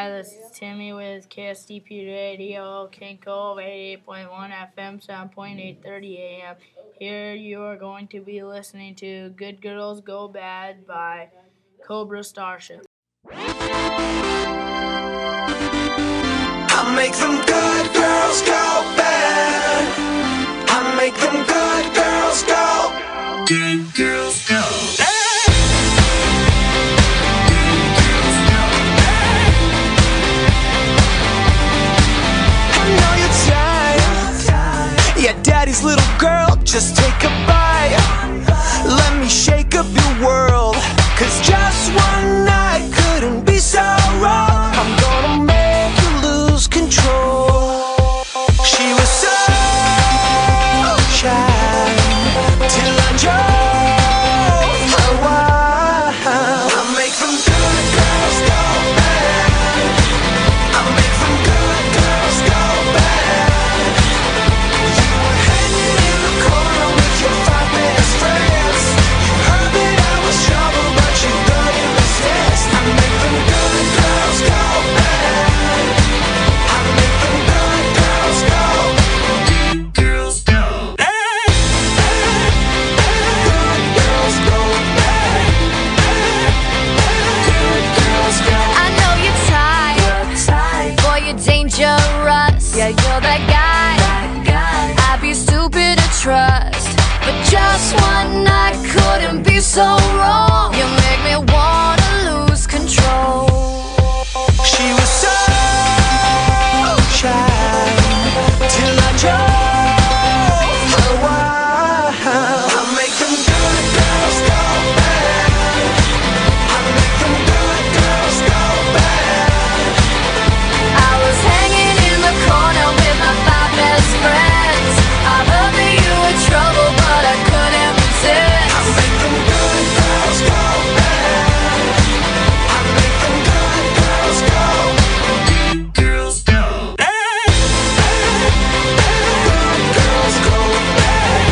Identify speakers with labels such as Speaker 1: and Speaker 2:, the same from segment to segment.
Speaker 1: Hi, this is Timmy with KSDP Radio, Kinko 88.1 FM, 7.830 AM. Here you are going to be listening to Good Girls Go Bad by Cobra Starship.
Speaker 2: I make them good girls go bad. I make them good girls go. Good girls go. Yeah, daddy's little girl, just take a bite. Let me shake up your world, 'cause just one night couldn't be so wrong. I'm gonna make you lose control. She was so shy till I drove her wild. I make them good girls go bad. I make them good girls go bad.
Speaker 3: Yeah, you're that guy. I'd be stupid to trust, but just one night couldn't be so wrong. You make me wanna lose control.
Speaker 2: She was so shy till I drove her wild. I make them good girls go bad. I make them good girls go bad.
Speaker 3: I was hanging in the corner with my 5 best friends. I heard that you were trouble, but I couldn't resist.
Speaker 2: I make them good girls go bad. I make them good girls go. Good girls go. Good girls go bad.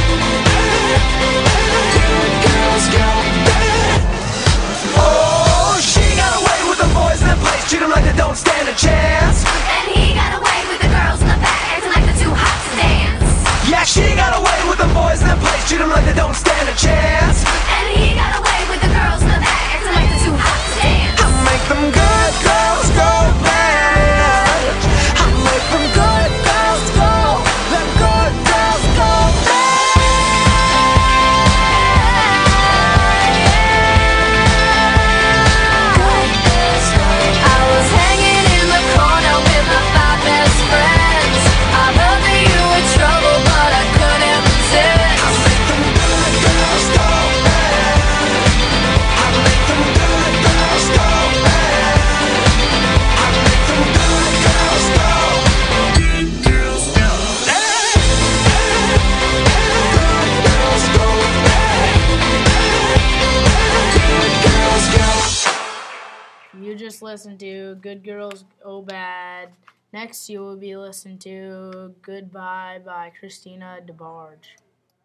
Speaker 2: Good girls go bad. Oh, she got away with the boys in the place, treat them like they don't stand a chance.
Speaker 3: And he got away with the girls in the back, acting like they're too hot to dance.
Speaker 2: Yeah, she got away with the boys in the place, treat them like they don't stand a chance.
Speaker 3: And he got away with the girls in the back, acting like they're too hot to dance.
Speaker 2: I make them good girls go bad. I make them good girls go. Them good girls go bad.
Speaker 3: I was hanging in the corner with my 5 best friends. I heard that you were trouble, but I couldn't resist.
Speaker 2: I make them good girls go bad. I make them good girls go bad. I make them good girls go. Good girls go. Good girls go bad. Good girls go.
Speaker 1: You just listened to Good Girls Go Bad. Next, you will be listening to Goodbye by Christina DeBarge.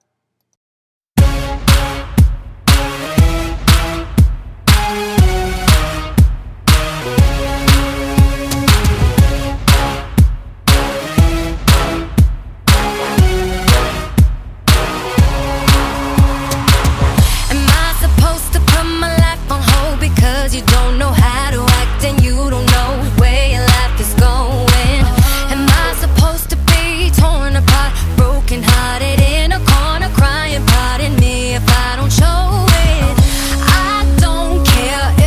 Speaker 4: Am I supposed to put my life on hold because you don't know how to act and you don't know where your life is going? Am I supposed to be torn apart, broken hearted in a corner crying? Pardon me if I don't show it. I don't care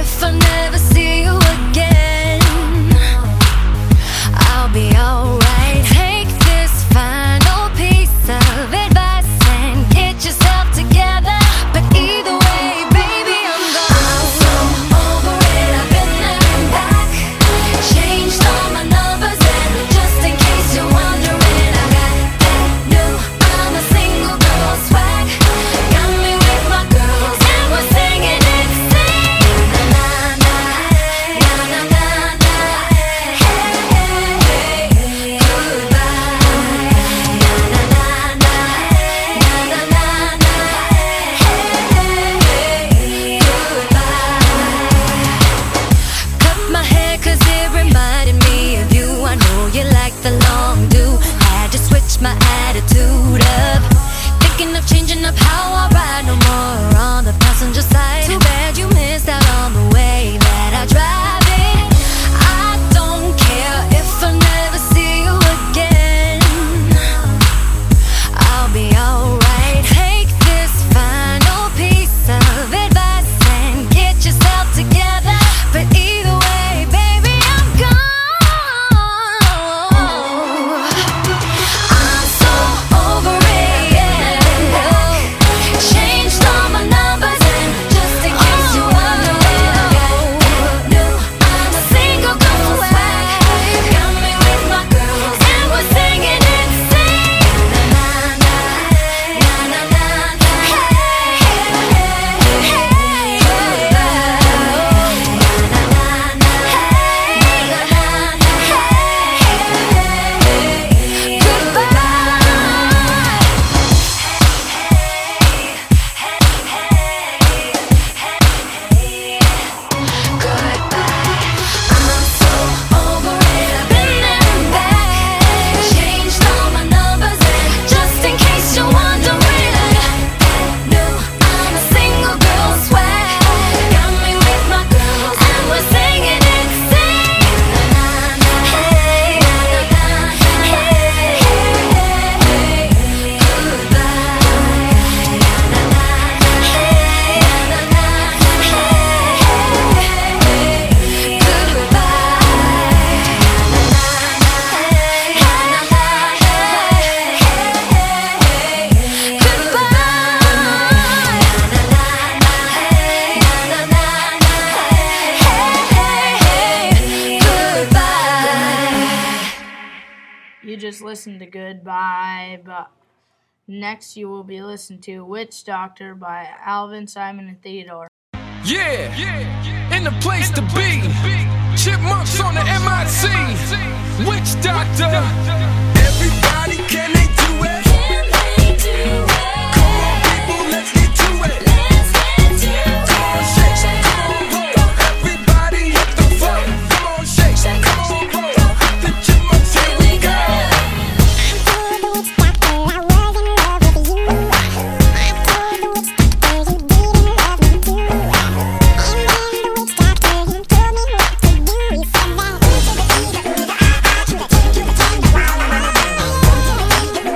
Speaker 4: my attitude up. Thinking of changing up how I ride, no more on the passenger side. Too bad you missed out on the way that I drive it. I don't care if I never see you again. I'll be alright. Take this final piece of advice and get yourself together. But either way, baby, I'm gone. I'm so over it, yeah. Changed all my numbers and just in case you wonder where I got new, I'm a single girl swag. Got me with my girls and we're singing it, sing. Na na na na na na. Hey hey hey. Goodbye. Na na na. Hey na na na. Hey. Goodbye. I'm so over it. I've been there and back. Changed all my numbers and just in case you wonder where I got new, I'm a single girl swag. Got me with my girls and we're singing it, sing. Na na na. Hey na na na. Hey hey. Goodbye. Na na na. Hey na na na. Hey. Goodbye.
Speaker 1: You just listened to Goodbye, but next you will be listening to Witch Doctor by Alvin, Simon, and Theodore.
Speaker 5: Yeah, in the place to be. Chipmunks on the MIC. Witch Doctor. Everybody, can they do it? Come on, people, let's get to it. Come on, shake, come on, roll. Everybody hit the floor. Come on, shake, come on, roll. The Chipmunks, here we go.
Speaker 3: Doctor,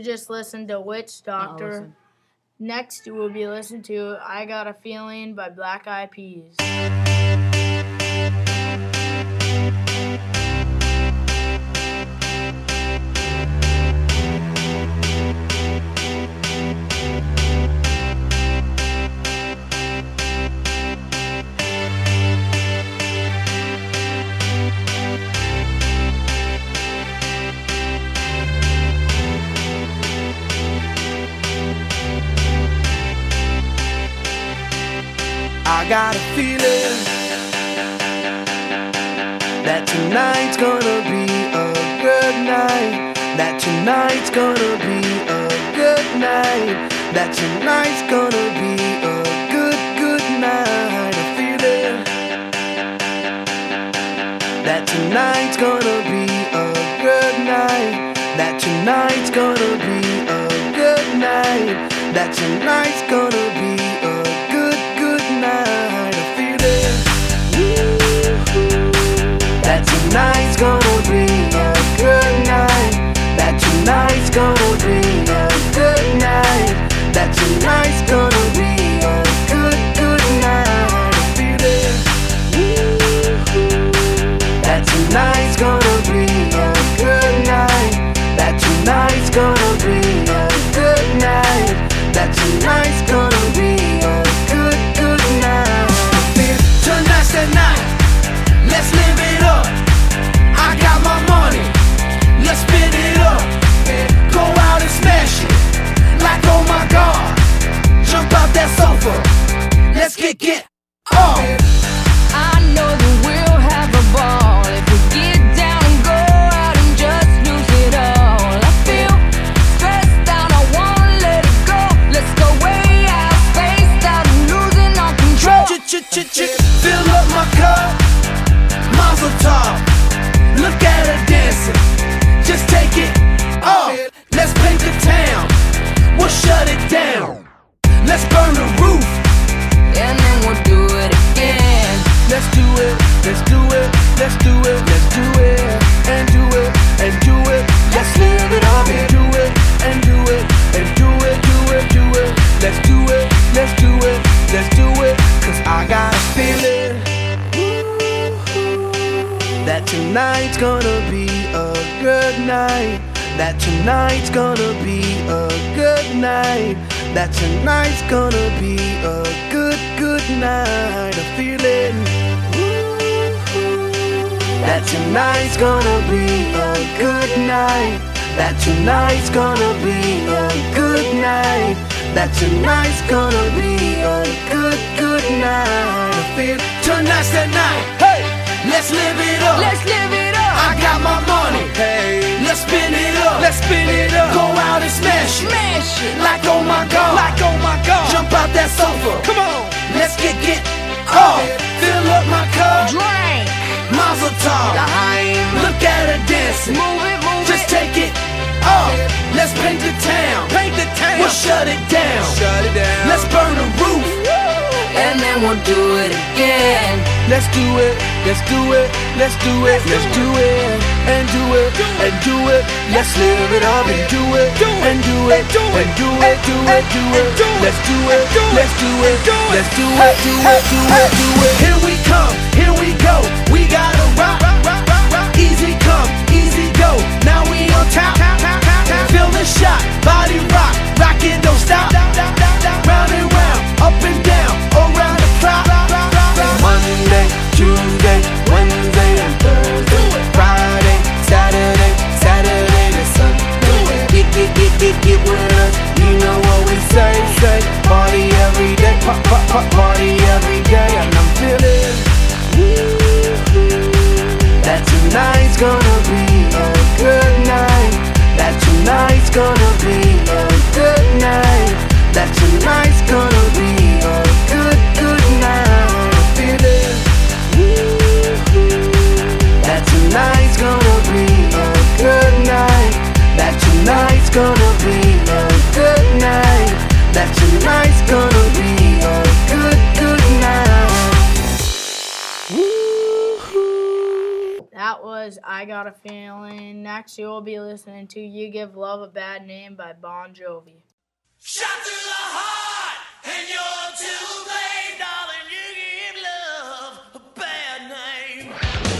Speaker 1: just listened to Witch Doctor.
Speaker 6: listen.
Speaker 1: Next, we'll be listening to I Got a Feeling by Black Eyed Peas.
Speaker 2: I got a feeling that tonight's gonna be a good night. That tonight's gonna be a good night. That tonight's gonna be a good night. A feeling that tonight's gonna be a good night. That tonight's gonna be a good night. That tonight's gonna be a good night. A feeling that tonight's gonna be a good night. That tonight's gonna be a good night. That tonight's gonna be a good night. A feeling that tonight's gonna be a good night. That tonight's gonna be a good night. That tonight's gonna be a good night. Tonight's the night, let's live it up. I got my money, let's spin it up. Go out and smash it, like oh my God. Jump out that sofa, let's get off.
Speaker 4: I know that we'll have a ball if we get down and go out and just lose it all. I feel stressed out, I wanna let it go. Let's go way out, spaced out and losing our control.
Speaker 2: Fill up my cup, Mazel tov. Look at her dancing, just take it off. Let's paint the town, we'll shut it down. Let's burn the roof,
Speaker 4: And then we'll do it again.
Speaker 2: let's do it, let's do it, let's do it, let's do it, and do it, and do it. Let's live it up and do it, and do it, and do it, do it, do it. Let's do it, let's do it, let's do it. Cause I got a feeling that tonight's gonna be a good night. That tonight's gonna be a good night. That tonight's gonna be a good night. A feeling that tonight's gonna be a good night. That tonight's gonna be a good night. That tonight's gonna be a good night. I feel tonight's the night. Hey, let's live it up.
Speaker 4: Let's live it up.
Speaker 2: I got my money. Hey, let's spin it up. Let's spin it up. Go out and smash it.
Speaker 4: Smash it.
Speaker 2: Like oh my God. Like oh my God. Jump out that sofa. Come on. Let's get off. Fill up my cup.
Speaker 4: Drink.
Speaker 2: Mazel tov. Look at her dancing.
Speaker 4: Move it, move
Speaker 2: Just
Speaker 4: it.
Speaker 2: take it off. Let's paint the town. Paint the town. We'll shut it down. Shut it down. Let's burn the roof.
Speaker 4: And then we'll do it again.
Speaker 2: Let's do it. Let's do it. Let's do it. Let's do it. And do it. And do it. Let's live it up and do it. And do it. And do it. Do it. Do it. Let's do it. Let's do it. Let's do it. Do it. Do it. Do it. Here we come. Here we go. We gotta rock. Easy come. Easy go. Now we on top. Feel the shot. Body rock. Rock it. Don't stop. Round and round. Up and down. Around the clock. Monday, Tuesday, Wednesday, and Thursday. Friday, Saturday, Saturday to Sunday. Get with us. You know what we say. Party every day. Party every day. And I'm feeling that tonight's gonna be a good night. That tonight's gonna be a good night. That
Speaker 1: was I Got a Feeling. Next, you will be listening to You Give Love a Bad Name by Bon Jovi.
Speaker 2: Shot through the heart, and you're to blame, darling. You give love a bad name.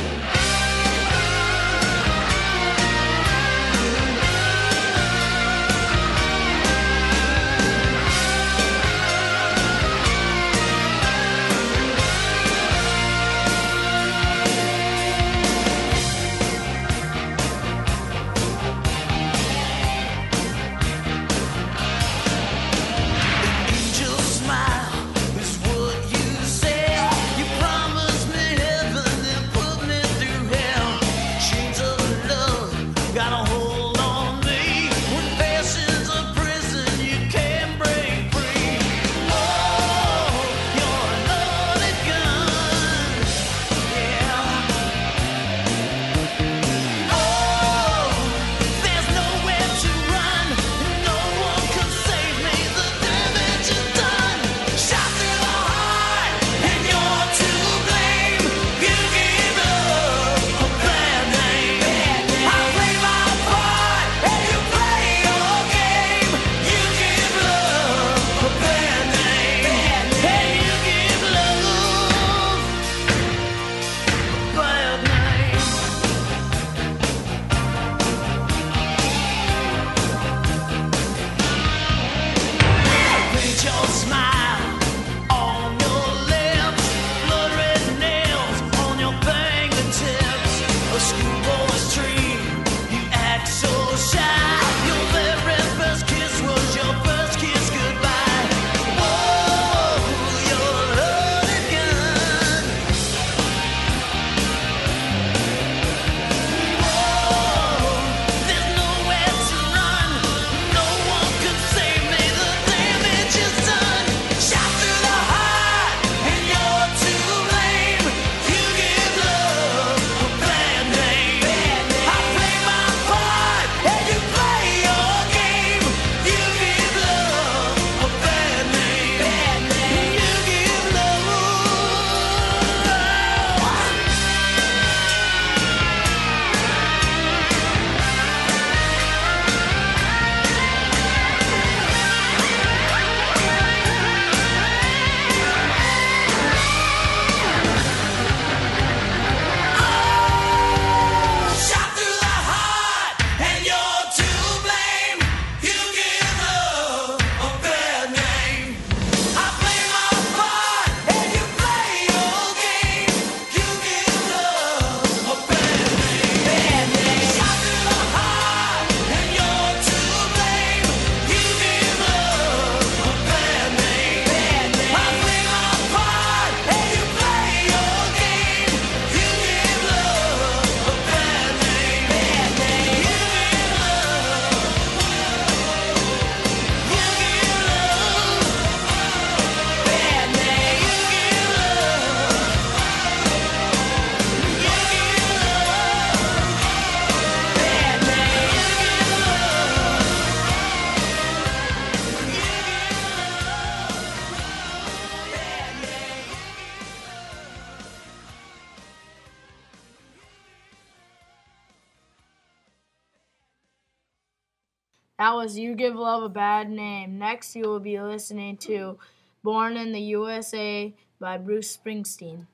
Speaker 1: That was You Give Love a Bad Name. Next, you will be listening to Born in the USA by Bruce Springsteen.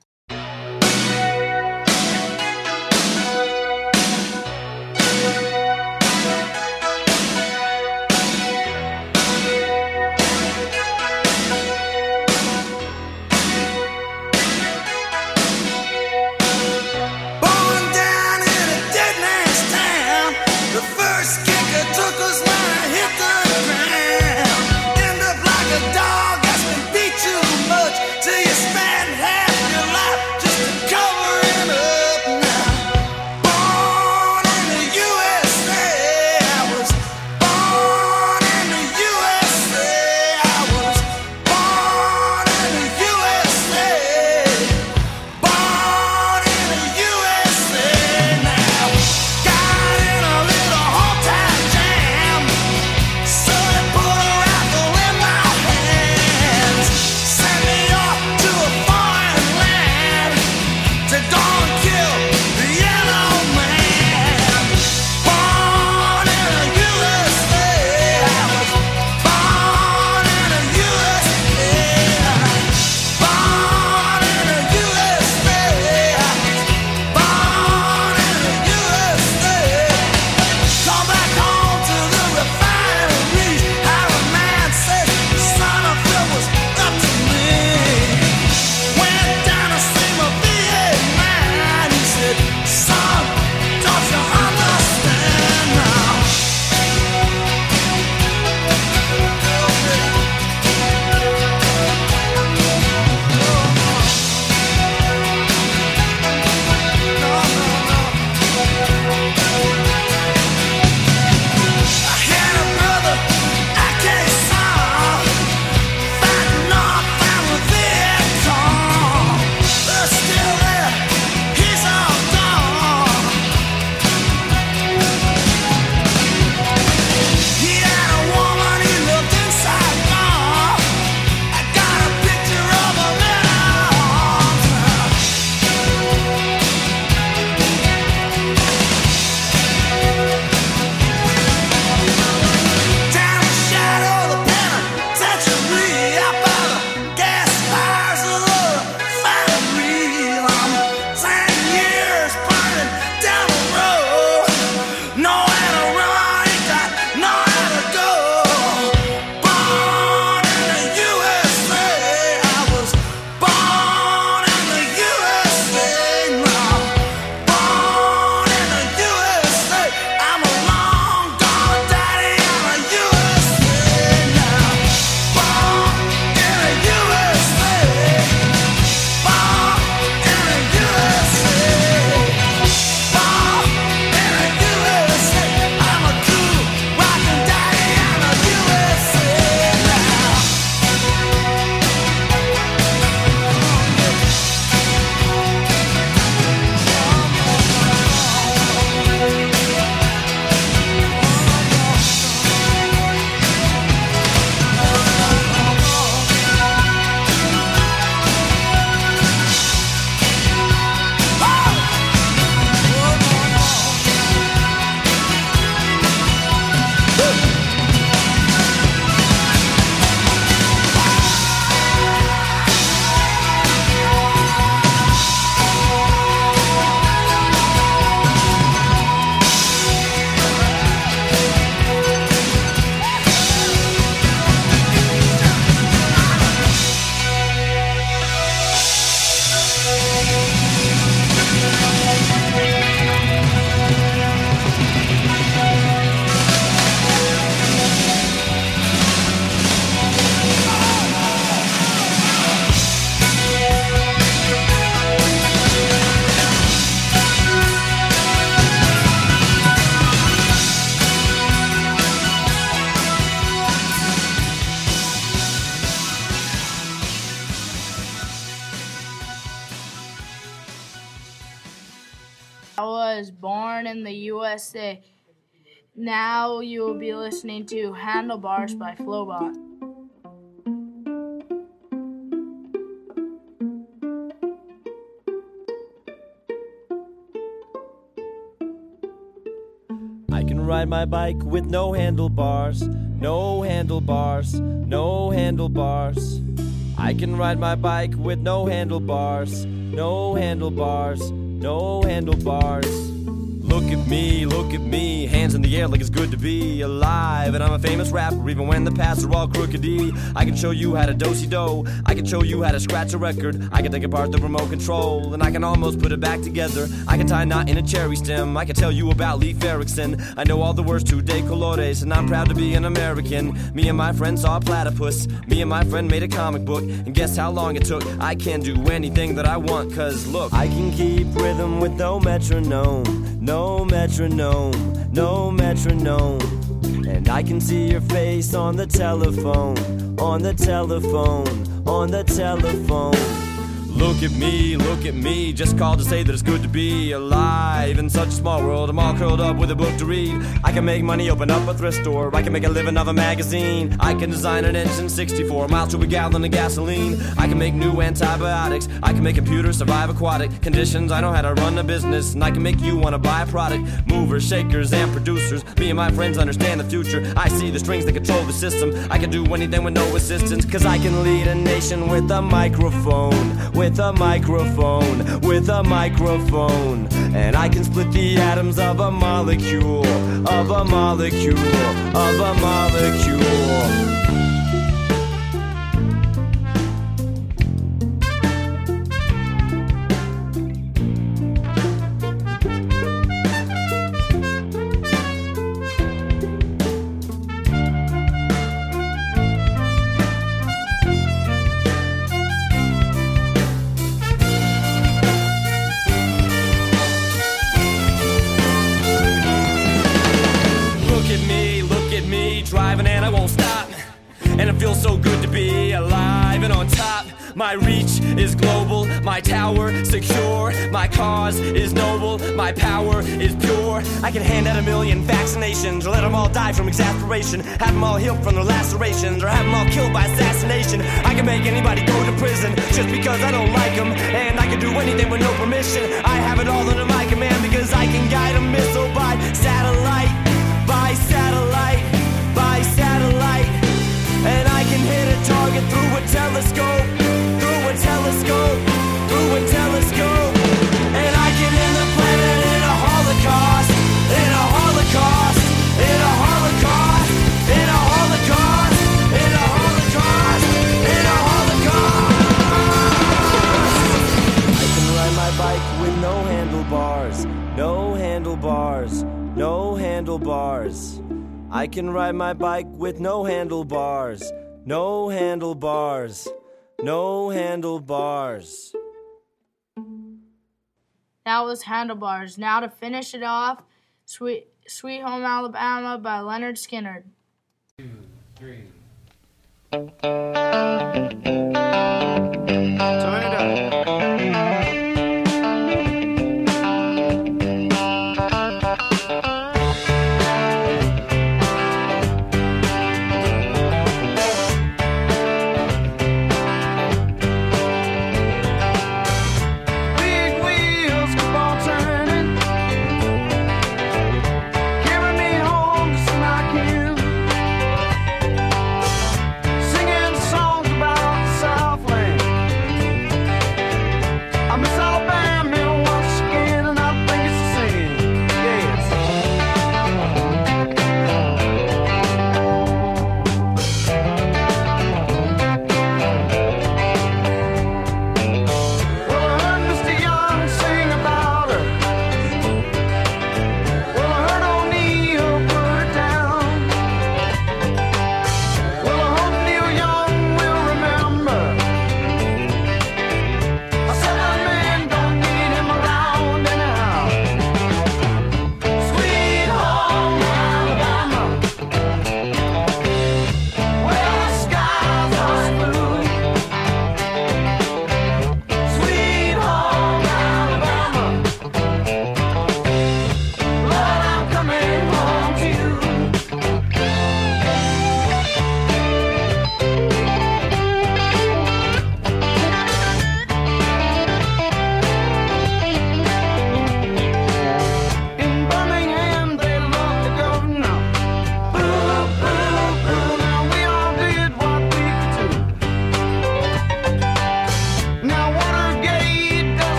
Speaker 2: Dog that's been beat too much till you spend half your life.
Speaker 1: was Born in the USA. Now you will be listening to Handlebars by Flowbot.
Speaker 6: I can ride my bike with no handlebars, no handlebars, no handlebars. I can ride my bike with no handlebars, no handlebars, no handlebars. Look at me, hands in the air like it's good to be alive. And I'm a famous rapper even when the paths are all crookedy. I can show you how to do-si-do, I can show you how to scratch a record. I can take apart the remote control, and I can almost put it back together. I can tie a knot in a cherry stem, I can tell you about Leif Erikson. I know all the words to De Colores, and I'm proud to be an American. Me and my friend saw a platypus, me and my friend made a comic book, and guess how long it took? I can do anything that I want, cause look, I can keep rhythm with no metronome, no metronome, no metronome. And I can see your face on the telephone, on the telephone, on the telephone. Look at me, just called to say that it's good to be alive. In such a small world, I'm all curled up with a book to read. I can make money, open up a thrift store, I can make a living off a magazine. I can design an engine 64 miles to a gallon of gasoline. I can make new antibiotics, I can make computers survive aquatic conditions. I know how to run a business, and I can make you want to buy a product. Movers, shakers, and producers, me and my friends understand the future. I see the strings that control the system, I can do anything with no assistance. Cause I can lead a nation with a microphone, with a microphone, with a microphone. And I can split the atoms of a molecule, of a molecule, of a molecule. Driving and I won't stop, and it feels so good to be alive and on top. My reach is global, my tower secure, my cause is noble, my power is pure. I can hand out 1 million vaccinations, or let them all die from exasperation, have them all healed from their lacerations, or have them all killed by assassination. I can make anybody go to prison just because I don't like them, and I can do anything with no permission. I have it all under my command because I can guide a missile by satellite, by satellite, by satellite. And I can hit a target through a telescope, through a telescope, through a telescope. And I can end the planet in a holocaust, in a holocaust, in a holocaust, in a holocaust, in a holocaust, in a holocaust. I can ride my bike with no handlebars, no handlebars, no handlebars. I can ride my bike with no handlebars, no handlebars, no handlebars.
Speaker 1: That was Handlebars. Now to finish it off, Sweet Home Alabama by Leonard Skinner.
Speaker 7: 2, 3.